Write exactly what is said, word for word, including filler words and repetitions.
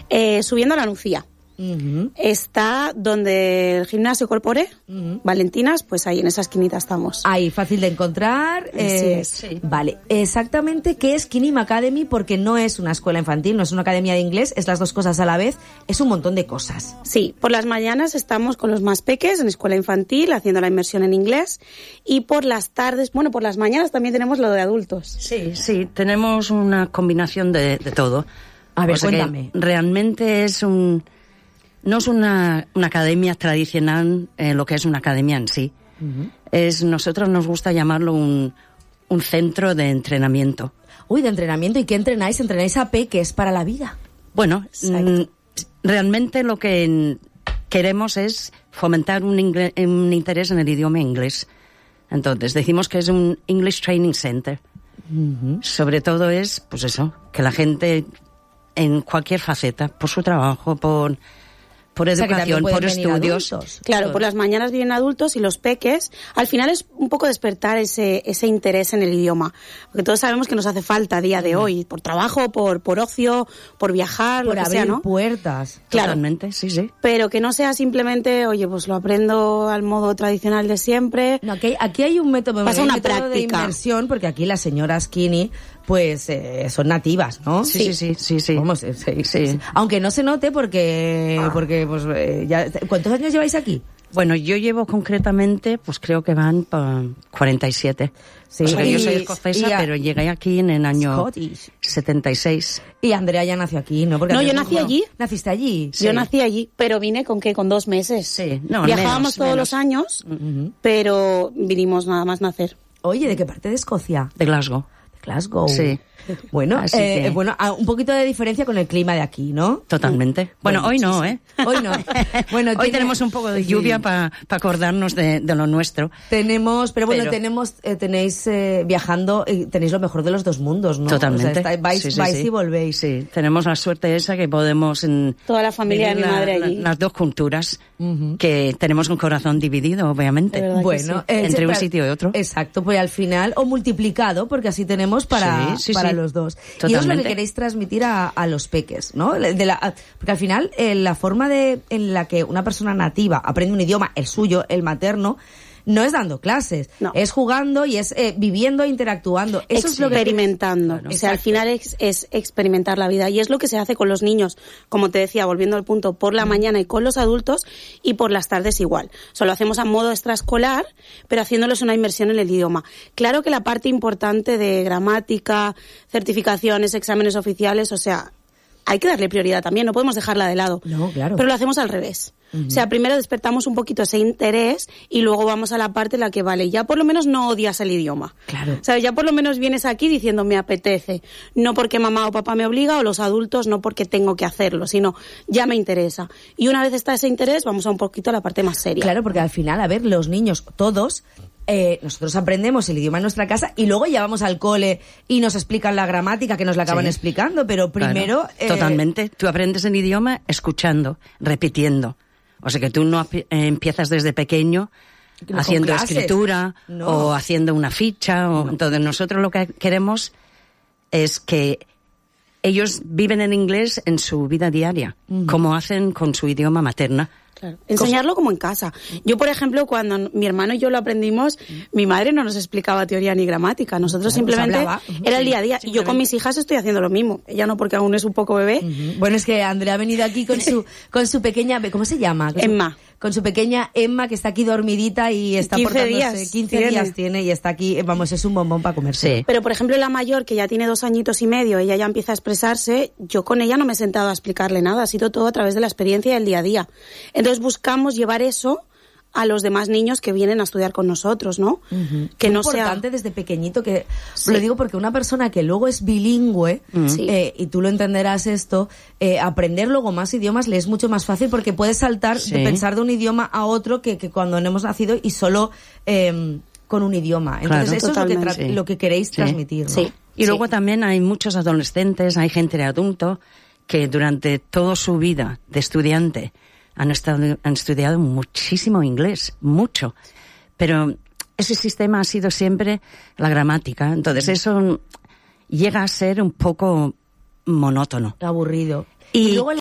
Eh, subiendo a la Nucía. Uh-huh. Está donde el gimnasio Corpore, uh-huh. Valentinas, pues ahí en esa esquinita estamos. Ahí, fácil de encontrar. Eh, sí, sí. Vale, exactamente qué es Kinim Academy, porque no es una escuela infantil, no es una academia de inglés, es las dos cosas a la vez, es un montón de cosas. Sí, por las mañanas estamos con los más peques en escuela infantil, haciendo la inmersión en inglés, y por las tardes, bueno, por las mañanas también tenemos lo de adultos. Sí, sí, tenemos una combinación de, de todo. A ver, o sea, cuéntame. Realmente es un... No es una, una academia tradicional, eh, lo que es una academia en sí. Uh-huh. Es, nosotros nos gusta llamarlo un, un centro de entrenamiento. Uy, de entrenamiento. ¿Y qué entrenáis? ¿Entrenáis a peques para la vida? Bueno, mm, realmente lo que queremos es fomentar un, ingle- un interés en el idioma inglés. Entonces, decimos que es un English Training Center. Uh-huh. Sobre todo es, pues eso, que la gente en cualquier faceta, por su trabajo, por... por educación, o sea, por estudios. Adultos. Claro, por las mañanas vienen adultos y los peques, al final es un poco despertar ese ese interés en el idioma, porque todos sabemos que nos hace falta a día de hoy, por trabajo, por por ocio, por viajar, por lo que abrir sea, ¿no? puertas. Claro. Totalmente, sí, sí. Pero que no sea simplemente, oye, pues lo aprendo al modo tradicional de siempre. No, aquí, aquí hay un método, Pasa un una método práctica de inmersión, porque aquí las señoras Kini, pues eh, son nativas, ¿no? Sí, sí, sí, sí, sí. Vamos, sí, sí, sí. Aunque no se note porque, ah. porque pues eh, ya, ¿cuántos años lleváis aquí? Bueno, yo llevo concretamente, pues creo que van para cuarenta y siete. Sí. O sea, y, yo soy escocesa, a, pero llegué aquí en el año Scottish. setenta y seis. Y Andrea ya nació aquí, ¿no? Porque no, Andrea, yo nací no, allí. ¿Naciste allí? Sí. Yo nací allí, pero vine con qué, con dos meses. Sí, no, Viajábamos menos, todos menos. los años, uh-huh. pero vinimos nada más nacer. Oye, ¿de qué parte de Escocia? De Glasgow. De Glasgow. Sí. Bueno, eh, que... bueno, un poquito de diferencia con el clima de aquí, ¿no? Totalmente. Bueno, bueno hoy no, ¿eh? Hoy no. Bueno, hoy tiene... tenemos un poco de lluvia sí. para pa acordarnos de, de lo nuestro. Tenemos, pero bueno, pero... tenemos, eh, tenéis eh, viajando y tenéis lo mejor de los dos mundos, ¿no? Totalmente. O sea, está, vais sí, sí, vais sí. y volvéis. Sí, tenemos la suerte esa que podemos... En, Toda la familia de mi la, madre allí. La, las dos culturas, uh-huh. que tenemos un corazón dividido, obviamente. Bueno, sí. eh, entre un sitio y otro. Exacto, pues al final, o multiplicado, porque así tenemos para, sí, sí, para sí. los dos. Totalmente. Y eso es lo que queréis transmitir a, a los peques, ¿no? De la, porque al final, eh, la forma de en la que una persona nativa aprende un idioma, el suyo, el materno, no es dando clases, no. es jugando y es eh, viviendo e interactuando. Eso experimentando. Es lo que... O sea, al final es, es experimentar la vida. Y es lo que se hace con los niños, como te decía, volviendo al punto, por la mañana y con los adultos, y por las tardes igual. O sea, lo hacemos a modo extraescolar, pero haciéndoles una inmersión en el idioma. Claro que la parte importante de gramática, certificaciones, exámenes oficiales, o sea, hay que darle prioridad también, no podemos dejarla de lado. No, claro. Pero lo hacemos al revés. Uh-huh. O sea, primero despertamos un poquito ese interés y luego vamos a la parte en la que, vale, ya por lo menos no odias el idioma. Claro. O sea, ya por lo menos vienes aquí diciendo me apetece. No porque mamá o papá me obliga, o los adultos no porque tengo que hacerlo, sino ya me interesa. Y una vez está ese interés, vamos a un poquito a la parte más seria. Claro, porque al final, a ver, los niños, todos... Eh, nosotros aprendemos el idioma en nuestra casa y luego ya vamos al cole y nos explican la gramática que nos la acaban sí. explicando, pero primero... Claro, eh... Totalmente. Tú aprendes el idioma escuchando, repitiendo. O sea que tú no eh, empiezas desde pequeño no haciendo escritura no. o haciendo una ficha. O... No. Entonces nosotros lo que queremos es que ellos viven en inglés en su vida diaria, mm. como hacen con su idioma materna. Claro. Enseñarlo como en casa. Yo, por ejemplo, cuando mi hermano y yo lo aprendimos, mi madre no nos explicaba teoría ni gramática. Nosotros claro, simplemente pues era el día a día. Y yo con mis hijas estoy haciendo lo mismo. Ella no, porque aún es un poco bebé. Uh-huh. Bueno, es que Andrea ha venido aquí con su con su pequeña... ¿Cómo se llama? Con Emma. Su, con su pequeña Emma, que está aquí dormidita y está quince portándose... días quince tiene. días tiene y está aquí... Vamos, es un bombón para comerse. Sí. Pero, por ejemplo, la mayor, que ya tiene dos añitos y medio, ella ya empieza a expresarse, yo con ella no me he sentado a explicarle nada. Ha sido todo a través de la experiencia del día a día. Entonces buscamos llevar eso a los demás niños que vienen a estudiar con nosotros, ¿no? Uh-huh. Que es no importante sea... desde pequeñito que... Sí. Lo digo porque una persona que luego es bilingüe, uh-huh. eh, y tú lo entenderás esto, eh, aprender luego más idiomas le es mucho más fácil porque puedes saltar sí. de pensar de un idioma a otro que, que cuando no hemos nacido y solo eh, con un idioma. Entonces claro, eso totalmente. es lo que, tra- sí. lo que queréis sí. transmitir, ¿no? Sí. Y sí. luego también hay muchos adolescentes, hay gente de adulto que durante toda su vida de estudiante Han, estado, han estudiado muchísimo inglés, mucho. Pero ese sistema ha sido siempre la gramática. Entonces eso llega a ser un poco monótono. Aburrido. Y, y luego